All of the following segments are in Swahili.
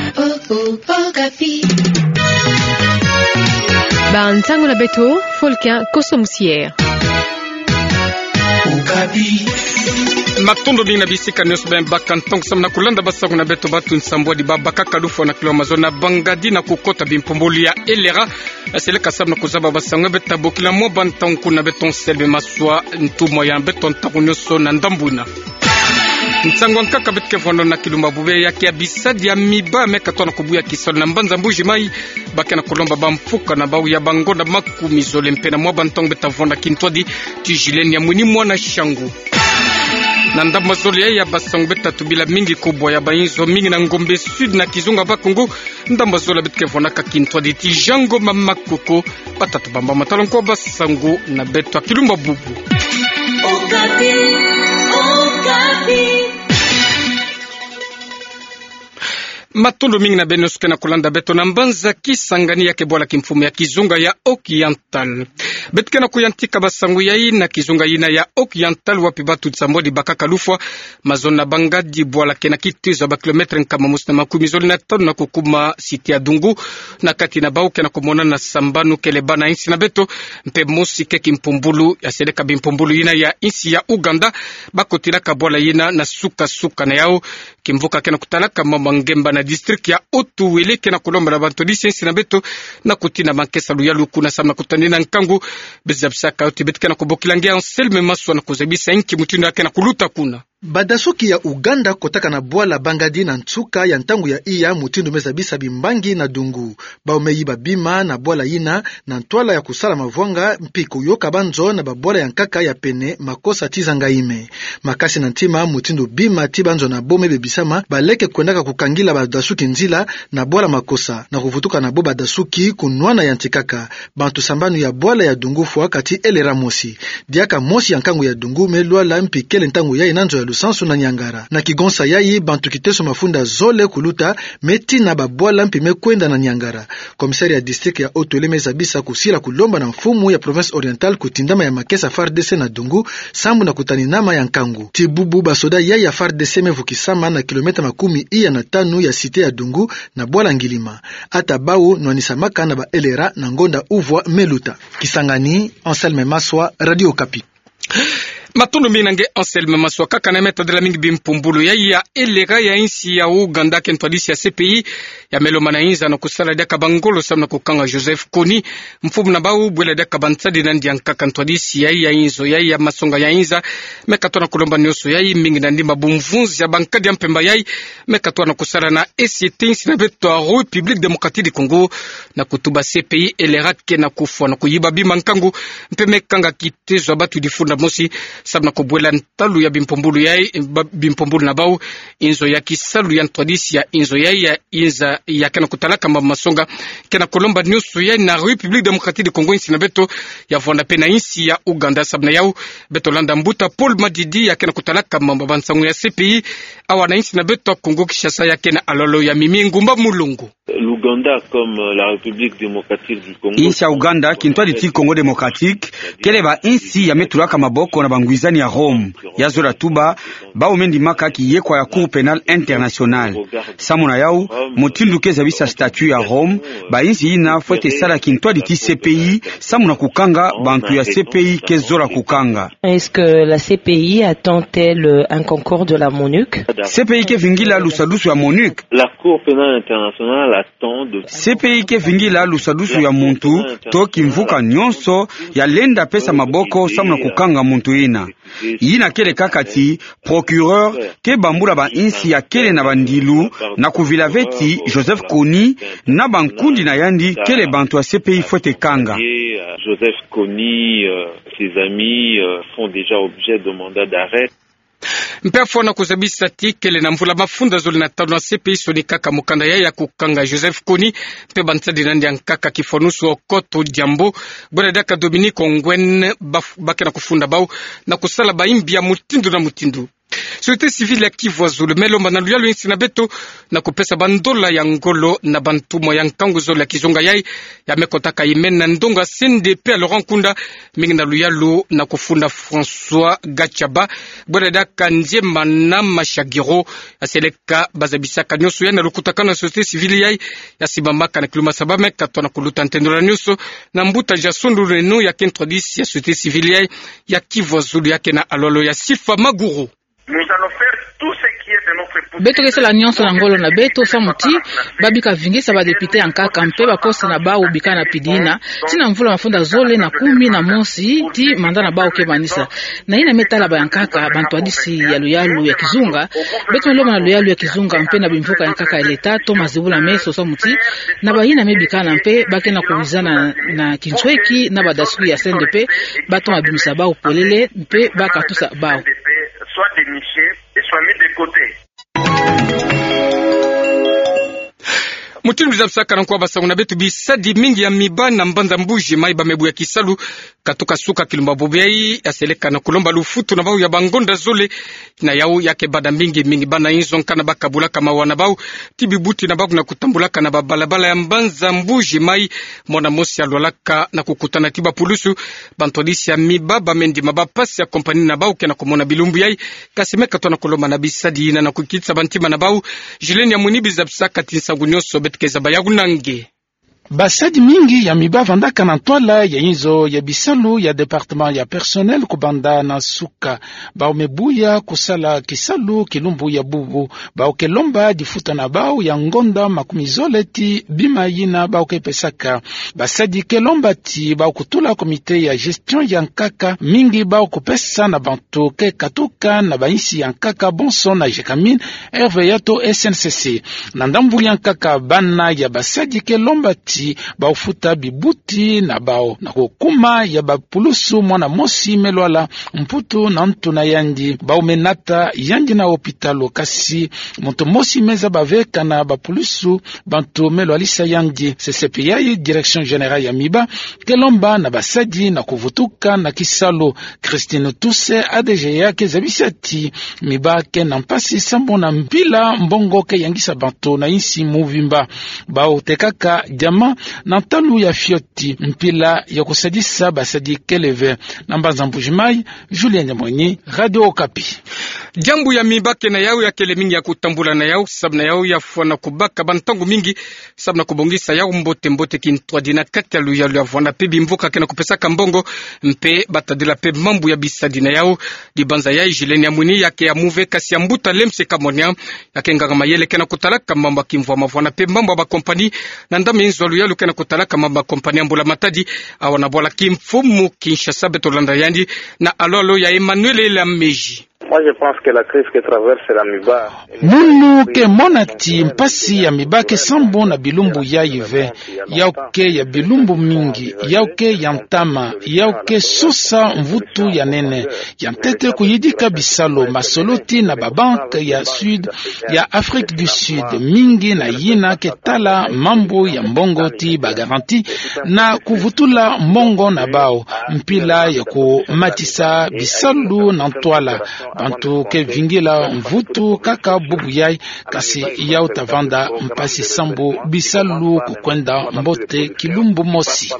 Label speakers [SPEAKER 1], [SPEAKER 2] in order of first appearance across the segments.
[SPEAKER 1] Ntango na beto Folquin Kosomusier
[SPEAKER 2] matondo mingi na bisika nyonso ben bakantongo samna kulanda basango na beto batu nsambwa di babaka kalufu na kilo mazona bangadi na kukota bimpomboli ya elera aseleka samna kuzaba basango beta bokila mo bantongo na beton selbe maswa ntumo ya beton takunyoso na ndambuna Nsango nkaka betke vono na kilumba bube ya kia bisadi ya miba meka tona kubuya kisol na mbanza mbuji mai bake na kolomba bamfuka na bau ya bangonda makumi zole mpena mwa bantong beta vonda kintwadi tijileni ya mwini mwana shangu na ndamba zole ya basang beta tubila mingi kubwa ya bayinzo mingi na ngombe sud na kizunga bakungu ndamba zole betke vona ka kintwadi tijango mamakoko batatu bamba matalonko basangu na beto kilumba bubu Matondo mingi na benosuke na kulanda beto na mbanza kisangani ya kebola kimfumu ya kizunga ya Occidental. Betke na kuyantika basangu ya ina kizunga ina ya Occidental wapi batu tsambodi bakaka lufwa mazona bangadi boala kena kitizo ba kilometre nkama musna makumi zoli na tonu na kukuma siti ya dungu na kati na bauke na kumona na sambanu kele bana insi na beto mpe mosi keki mpumbulu ya seleka bimpumbulu ina ya insi ya Uganda bakotila kabola ina na suka na yao kimvuka kena kutalaka mama ngemba na district ya Otuwele kena kulomba na bantu lisensi na beto na kutina mankesa luyalu kuna samna kutanina nkangu bezabsaka uti betka na kubokilangia Anselme Maswa na kuzabisa inki mutindo yake na kuluta kuna
[SPEAKER 3] badasuki ya Uganda kotaka na bwala bangadi na ntsuka ya ntangu ya iya mutindu mezabisa bimbangi na dungu baumeyiba bima na bwala ina na ntwala ya kusala mavwanga mpiku yoka banzo na babwala ya nkaka ya pene makosa tizanga ime makasi na ntima mutindu bima tibanzo na bome bebisama baleke kwendaka kukangila badasuki nzila na bwala makosa na kuvutuka na bo badasuki kunwana ya ntikaka bantu sambanu ya bwala ya dungu fwa kati elera mosi diaka mosi ya nkangu ya dungu melwala mpikele ntangu ya inanzo ya Lusansu na Nyangara na kigonsa yayi bantu kiteso mafunda zole kuluta meti na babwala mpime kwenda na Nyangara. Komisari ya district ya Otuwele mezabisa kusila kulomba na mfumu ya province oriental kutindama ya makesa FARDC na dungu sambu na kutaninama ya nkangu tibubu basoda yayi ya FARDC mevukisama na kilomita makumi iya na tanu ya site ya dungu na bwala ngilima ata bau nwanisamaka na ba elera na ngonda uvwa meluta Kisangani. Anselme Maswa, Radio Okapi.
[SPEAKER 2] Matondo minange Anselme Maswa kaka na meta de la mingi bimpumbulu ya elera ya insi ya Uganda kentwadisi ya CPI ya meloma inza na kusala daka bangolo samna kukanga Joseph Kony mfumu na bau bwela daka bantsadi na ndianka kentwadisi ya inzo ya masonga ya inza mekatwa na kulomba nyoso ya mingi na ndima bumvunzi ya bankadi ya mpemba ya mekatwa na kusala na SCT na beto a République démocratique du Congo na kutuba CPI elera kena kufwa na kuyiba bima nkangu mpeme kanga kitezo batu difunda mosi sabna kubwela ntalu ya bimpombulu na bau inzo ya kisalu ya ntwadisi ya inzo ya inza ya kena kutalaka mba masonga kena kolomba nyusu ya na République démocratique du Congo insi na beto ya vonda pena insi ya Uganda sabna yau beto landa mbuta Paul Madidi ya kena kutalaka mba bansangu ya CPI awa na insi na beto Congo Kinshasa ya kena alolo ya mimi ngumba mulungu
[SPEAKER 4] l'Ouganda comme la République démocratique du Congo.
[SPEAKER 5] Insi ya Uganda kintwadi ti Congo démocratique kele ba insi ya metulaka maboko na bangwizani ya Rome ya zola tuba ba umendi maka ki yekwa ya Cour pénale internationale samuna yau mutindu keza bisa statut ya Rome ba insi ina fwete sala kintwadi ti CPI samuna kukanga bantu ya CPI kezola kukanga.
[SPEAKER 6] Est-ce que la CPI attend-elle un concours de la MONUC?
[SPEAKER 5] CPI ke vingila lusadusu ya MONUC.
[SPEAKER 4] La Cour pénale internationale attend de
[SPEAKER 5] CPI ke vingila lusadusu ya muntu to kimvuka nyonso ya lenda pesa maboko samuna kukanga muntu ina. Yina kele kakati procureur ke bambula ba insi ya kele na bandilu na kuvila veti Joseph Kony na bankundi na yandi kele bantu ya CPI fwete kanga.
[SPEAKER 4] Joseph Kony, ses amis font déjà objet de mandat d'arrêt.
[SPEAKER 2] Mpefo na kuzabisa tikele na mvula mafunda zoli na tano na CPI soni kaka mukanda ya kukanga Joseph Kony mpe bantsadi nandi ankaka kifonusu okoto jambo bwela daka Dominique Ongwen bake na kufunda bau na kusala baimbi ya mutindu na mutindu société civile ya Kivu Zulu melomba na luyalo insi na beto na kupesa bandola ya ngolo na bantumo ya nkangu zolo ya kizonga yai ya mekotaka imena ndonga CNDP ya Laurent Nkunda mingi na luyalo na kufunda François Gachaba bweleda kanjema na mashagiro aseleka bazabisaka nyoso ya na lukutakana société civile yai ya sibamaka na kiluma sabame katona kuluta ntendola nyoso na mbuta jasondu reno ya kentrodisi ya société civile ya Kivu Zulu yake na alolo ya Sifa Maguru.
[SPEAKER 7] Beto kesala nyonso na ngolo na beto samuti babika vingisa ba député en kaka mpe bakosa na ba ubika na pidina tina mvula mafunda zole na 10 na mosi ti manda na ba okebanisa na ina metala ba yankaka bantu adisi ya luyalu ya kizunga beto loma na luyalu ya kizunga mpe na bimvuka yankaka ya leta Thomas Zibula meso samuti na ba ina mebika na mpe bakena kuizana na kinchweki na badasku ya CNDP bato mabimisa ba opolele mpe bakatusa bao
[SPEAKER 8] soit déniché et soit mis de côté.
[SPEAKER 2] Mutinu bizabsaka na kwa basanguna betu bisadi mingi ya miba na mbanza mbuji maiba mebu ya kisalu katoka suka kilumba bobeai aseleka na kulomba lufutu na bau ya bangonda zole na yau yake bada mingi bana inzo kana bakabula kama wana bau tibibuti na bau na kutambulaka na babalabala ya mbanza mbuji mai mwana mosi alwalaka na kukutana tiba pulusu bantodisi ya miba bamendi mabapasi ya kompani na bau kena kumona bilumbu yai kasimeka tona kulomba na bisadi ina na kukitsa bantima na bau jileni ya munibi zabsaka tinsangu nyoso betkeza bayagunange.
[SPEAKER 9] Basadi mingi ya miba vandaka na twala ya inzo ya bisalu ya departement ya personnel kubanda na suka bao mebuya kusala kisalu kilumbu ya bubu bao kelomba difuta na bao ya ngonda makumizoleti bima yina bao kepesaka basadi kelomba ti bao kutula komite ya gestion ya nkaka mingi bao kupesa na bantu ke katuka na bainsi ya nkaka bonso na jekamin RVYato SNCC na ndambuli ya nkaka bana ya basadi kelomba ti baufuta bibuti na bao na kokuma ya bapulusu mwana mosi melwala mputu na ntu na yandi bao menata yandi na hopitalo kasi moto mosi meza baveka na bapulusu bantu melwalisa yandi CCPI direction générale ya miba kelomba na basadi na kuvutuka na kisalo Christine Tuse ADG yake zabisati miba ke na mpasi sambo na mpila mbongo ke yangisa bantu na insi muvimba bao tekaka jama na talu ya fioti mpila ya kusadisa basadi keleve na mbanza mbujimai Julien Nyamoni Radio Okapi.
[SPEAKER 2] Jambu ya mibake na yao ya kele mingi ya kutambula na yao sabna yao ya fwana kubaka bantangu mingi sabna kubongisa yao mbote kintwa dina kati ya luya ya fwana pebi mvuka kena kupesa kambongo mpe batadila pe mambu ya bisadi na yao dibanza yao Julien Nyamoni yake ya muve kasi ya mbuta lemse kamonia yake ngagama yele kena kutalaka mamba kimvwa mafwana pe mambu ba kompani na ndame inzo luya kena kutalaka mamba kompani ambula matadi awana bola kimfumu Kinshasa betolanda yandi na alolo ya Emmanuel Lameji.
[SPEAKER 8] Moi je pense que la crise que traverse la miba
[SPEAKER 9] munu ke monati mpasi ya mibake sambo na bilumbu ya ive yauke ya bilumbu mingi yauke ya ntama yauke susa mvutu ya nene ya ntete kuyidika bisalo masoloti na babank ya sud ya Afrique du Sud mingi na yina ketala mambo ya mbongo ti bagaranti na kuvutula mbongo na bao mpila ya kumatisa bisalu na ntwala bantu ke vingila mvutu kaka bubu yai kasi yau tavanda mpasi sambo bisalu kukwenda mbote kilumbu mosi.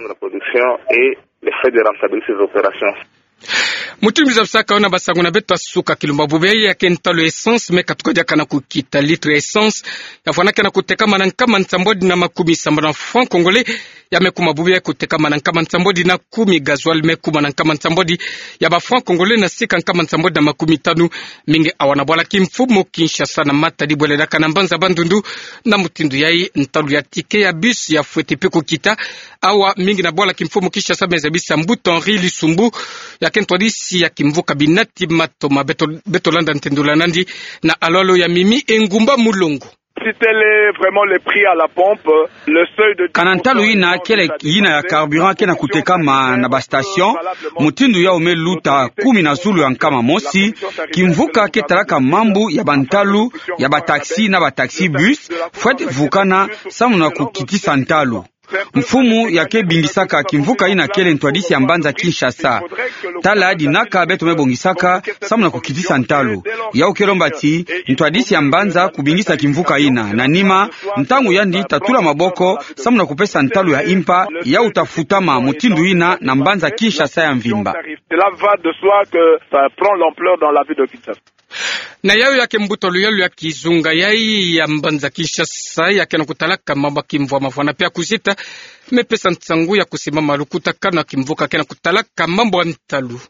[SPEAKER 2] Mutumi za saka ona basangu na beta suka kilumba bubeye ya kentalo essence me katukoja kana kukita litre essence ya fana kana kuteka manankama nsambodi na makumi samba na franc congolais ya mekuma bubeye kuteka manankama nsambodi na 10 gasoil mekuma nankama nsambodi ya ba franc congolais na sika nkama nsambodi na makumi 5 mingi awana bwala kimfumo Kinshasa na matadi bwele daka na mbanza bandundu na mutindu yai ntalu ya tike ya bus ya fuete pe kukita awa mingi na bwala kimfumo Kinshasa meza bisa mbuto Henri Lisumbu ya kentodisi ya kimvuka binati matoma betolanda ntendula nandi na alolo ya mimi engumba mulongo.
[SPEAKER 8] C'était vraiment le prix à la pompe, le seuil de
[SPEAKER 5] kanantalu ina kele yina ya carburant kena kutekama na ba station mutindu ya omeluta 10 na zulu ya nkama mosi kimvuka ketalaka mambu ya bantalu ya ba taxi na ba taxi bus fwete vukana samuna kukitisa ntalu mfumu yake bingisaka kimvuka ina kele ntwadisi ya mbanza Kinshasa tala dinaka beto mebongisaka samuna kukitisa ntalo yao kelombati ntwadisi ya mbanza kubingisa kimvuka ina na nima ntangu yandi tatula maboko samuna kupesa ntalo ya impa ya utafutama mutindu ina na mbanza Kinshasa ya mvimba.
[SPEAKER 2] Na yao yake mbuto luyalu ya kizunga yai ya mbanza Kinshasa yake na kutalaka mamba kimvua mafwana pia kuzita mepesa ntsangu ya kusimama lukuta kana kimvuka kena kutalaka mambo wa ntalu.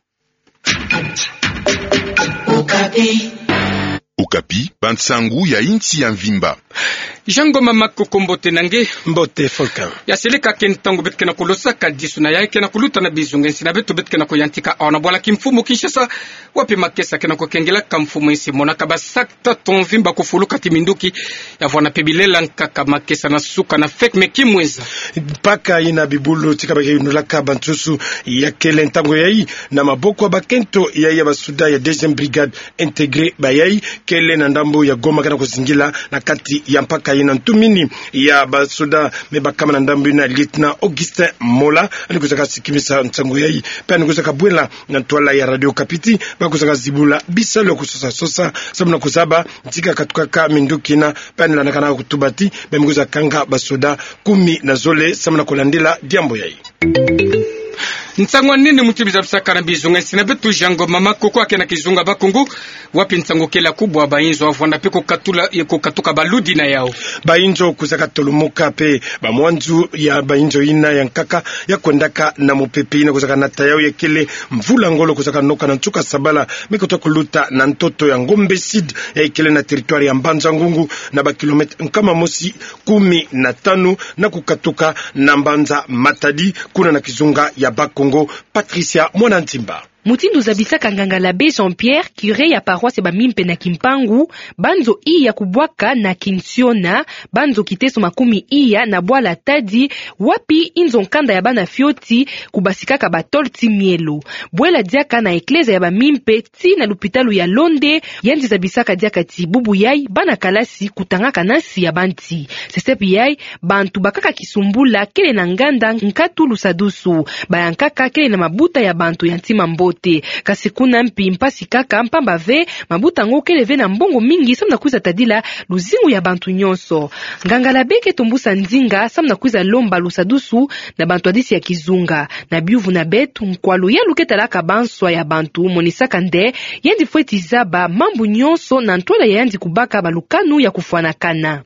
[SPEAKER 10] Okapi, bantsangu ya inchi ya mvimba.
[SPEAKER 2] Jango mama kukombote nange
[SPEAKER 11] mbote Folkan
[SPEAKER 2] ya seleka kentango betke na kulosa kadisu na yake na kuluta na bizunga nsina betu betke na kuyantika ona bwala kimfumo Kinshasa wapi makesa kena kukengela kamfumo isi mona kabasakta tonvimba kufuluka timinduki ya vwana pebilela nkaka makesa na suka na fek mekimweza
[SPEAKER 11] paka ina bibulu tikabake yunulaka bantusu ya kele ntango yai na maboko wa bakento ya basuda ya 2e brigade integre bayai kele na ndambo ya Goma kana kuzingila na kati ya mpaka ina ntumini ya basuda mebakama na ndambo ina Lieutenant Augustin Mola alikuzaka sikimisa ntango yai pa alikuzaka bwela na twala ya Radio Kapiti bakuzaka zibula bisalo kusosa sosa sabu na kuzaba ntika katukaka mindukina pa nilanakana kutubati bemguza kanga basuda 10 na zole sabu na kulandila diambo yai
[SPEAKER 2] Ntsango nini mutibiza bisaka na bizunga nsina betu jango mama koko ake na kizunga bakungu wapi ntsango kela kubwa bainzo wafwanda pe kukatuka baludi na yao
[SPEAKER 11] bainzo kuzaka tolumuka pe bamwanzu ya bainzo ina ya nkaka ya kwendaka na mupepe ina kuzaka nata yao ya kele mvula ngolo kuzaka noka na ntuka sabala mekuta kuluta na ntoto ya Ngombe Sid ya ikele na territoire ya Mbanza Ngungu na bakilometre nkama mosi 15 na kukatuka na Mbanza Matadi kuna na kizunga ya Bakongo. Patricia Mwanantimba
[SPEAKER 1] Mutindu za bisaka nganga be Jean-Pierre, curé ya paroisse Bamimpe na Kimpangu, banzo iya kubwaka na Kinsiona, banzo kiteso makumi iya na Bwala Tadi, wapi inzo nkanda ya bana fioti kubasikaka batolti mielo. Bwela diaka na ekleza ya Bamimpe ti na lupitalu ya Londe, yandi za bisaka diaka ti bubu yai bana kalasi kutangaka nasi ya banti. Sesepi yai bantu bakaka kisumbula kele na nganda nkatu lusadusu, bayankaka kele na mabuta ya bantu yantima mbote. Kasi kuna mpi mpasi kaka mpamba ve mabuta ngoke leve na mbongo mingi samna kuiza tadila luzingu ya bantu nyonso. Ngangala beke tumbusa nzinga samna kuiza lomba lusadusu na bantu adisi ya kizunga. Na biuvu na betu mkwalo ya luketa laka banswa ya bantu monisaka nde yendi fweti zaba mambu nyonso na ntwala ya yandi kubaka balukanu ya kufuanakana.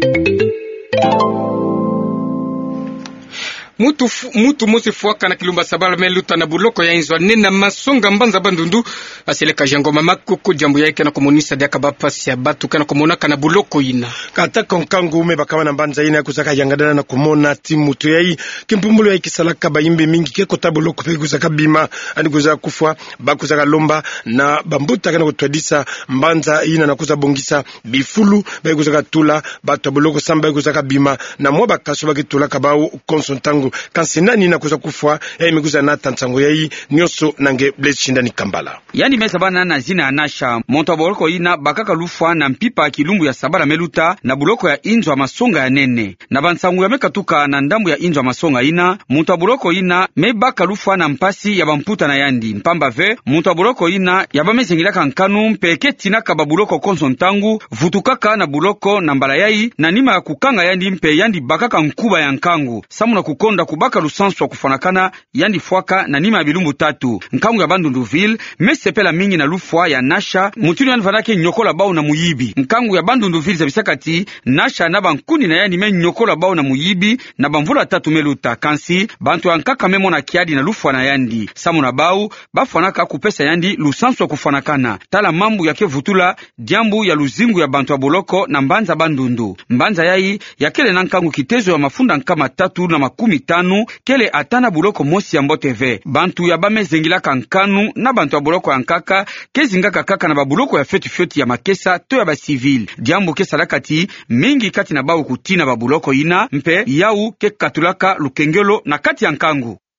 [SPEAKER 2] Mutu mosi fuaka na kilumba sabala meluta na buloko ya inzwa nena masonga mbanza bandundu aseleka jango mama kuku jambu yake na komunisa diaka bapasi ya batu kana komonaka na buloko ina
[SPEAKER 11] kata konkangu ume bakama na mbanza ina kusaka yangadana na kumona timu tu yai kimpumulo ya kisalaka bayimbe mingi keko tabuloko pe kusaka bima ani kuzaka kufwa bakuzaka lomba na bambuta kana kutwadisa mbanza ina na kuza bongisa bifulu ba kuzaka tula batu buloko samba kuzaka bima na mwa kaso bakitula kabao konsontangu kansenani na kuza kufwa ya imiguza na tantango yai nyoso nange blechindani Kambala
[SPEAKER 5] yani mesa bana na zina anasha monto boloko ina bakaka lufwa na mpipa kilumbu ya sabala meluta na buloko ya inzwa masonga ya nene na bansangu ya mekatuka na ndambu ya inzwa masonga ina monto boloko ina mebaka lufwa na mpasi ya bamputa na yandi mpamba ve monto boloko ina ya bamezengilaka nkanu mpeke tina kaba buloko konsontangu vutukaka na buloko na mbala yai na nima ya kukanga yandi mpe yandi bakaka nkuba ya nkangu samu na kukonda kubaka lusansu wa kufanakana yandi fwaka na nima ya bilumbu tatu nkangu ya Bandunduville mesepela mingi na lufwa ya nasha mutuni yanvanake nyokola bao na muyibi nkangu ya Bandunduville za bisakati nasha na bankuni na yandi men nyokola bao na muyibi na bamvula tatu meluta kansi bantu ya nkaka memo na kiadi na lufwa na yandi samu na bao bafanaka kupesa yandi lusansu wa kufanakana tala mambu yake vutula diambu ya luzingu ya bantu ya boloko na mbanza Bandundu mbanza yai ya kele na nkangu kitezo ya mafunda nkama tatu na 15 kele atana buloko mosi ya mboteve bantu ya bamezengilaka nkanu na bantu ya buloko ya nkaka kezingaka kaka na babuloko ya feti ya makesa to ya basivile diambu kesalakati mingi kati na bao kutina babuloko ina mpe yau kekatulaka lukengelo na kati ya nkangu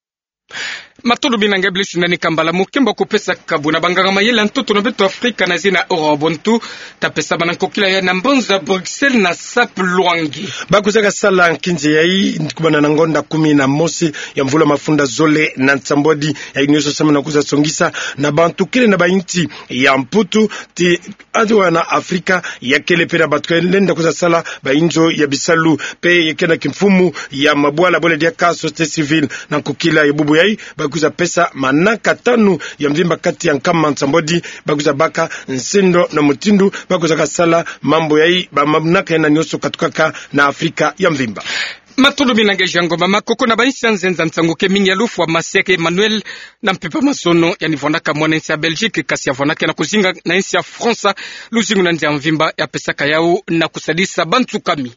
[SPEAKER 2] Matolo binange blisu nani kambala mukemba kupesa kabuna banganga mayela ntoto na beto Afrika na zina Eurobontu tapesa banankokila ya nambonza Bruxelles na Sap Luangi
[SPEAKER 11] bakuzaka sala nkinje yai kubana na ngonda 11 ya mvula mafunda zole na nsambodi ya inyoso sama na kuza songisa na bantu kile na bainti ya mputu ti adwa na Afrika ya kele pera batkenda kuza sala bainjo ya bisalu pe yekena kimfumu ya mabwala bole dia ka société civile na kokila ya bubu yai bakuza pesa manaka 5 ya mvimba kati ya nkama nsambodi bakuza baka nsendo na mutindu bakuza kasala mambo yai ba mamnaka na nyoso katukaka na Afrika ya mvimba.
[SPEAKER 2] Matulu binange jango mama koko na baisi nzenza ntanguke mingi ya lufu wa Maseke Emmanuel na mpepa masono ya nivonaka mwana nsi ya Belgique kasi ya vonaka na kuzinga na nsi ya Fransa luzingu na nzi ya mvimba ya pesaka yao na kusadisa bantu kami.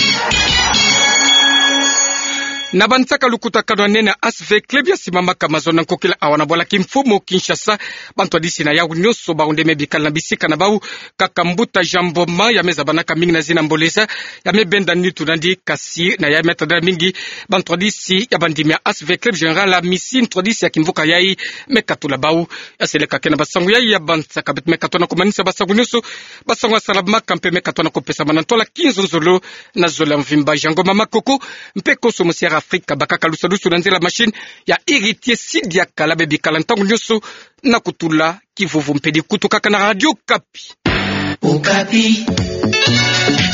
[SPEAKER 2] Na bantaka lukuta kanwa nena ASV Club ya simama kamazona nkokila awana bola kimfumo Kinshasa bantu adisi na yau nyoso baunde mebikala na bisika na bau kakambuta jamboma ya meza banaka mingi na zina mboleza ya mebenda nitu nandi kasi na ya metadala mingi bantu adisi ya bandimi ya ASV Club General la misi introdisi ya kimvuka yai mekatula bau ya seleka kena basangu yai ya bantaka bet mekatona kumanisa basangu nyoso basangu asalabma kampe mekatona kupesa manantola 15 nzolo na zola mvimba jango mama koko mpeko somo siara Afrika bakaka lusalusu na nzela machine ya Héritier Sidia Kala bebi kalantangu nyoso na kutula kivuvu mpedi kutu kaka na Radio Kapi.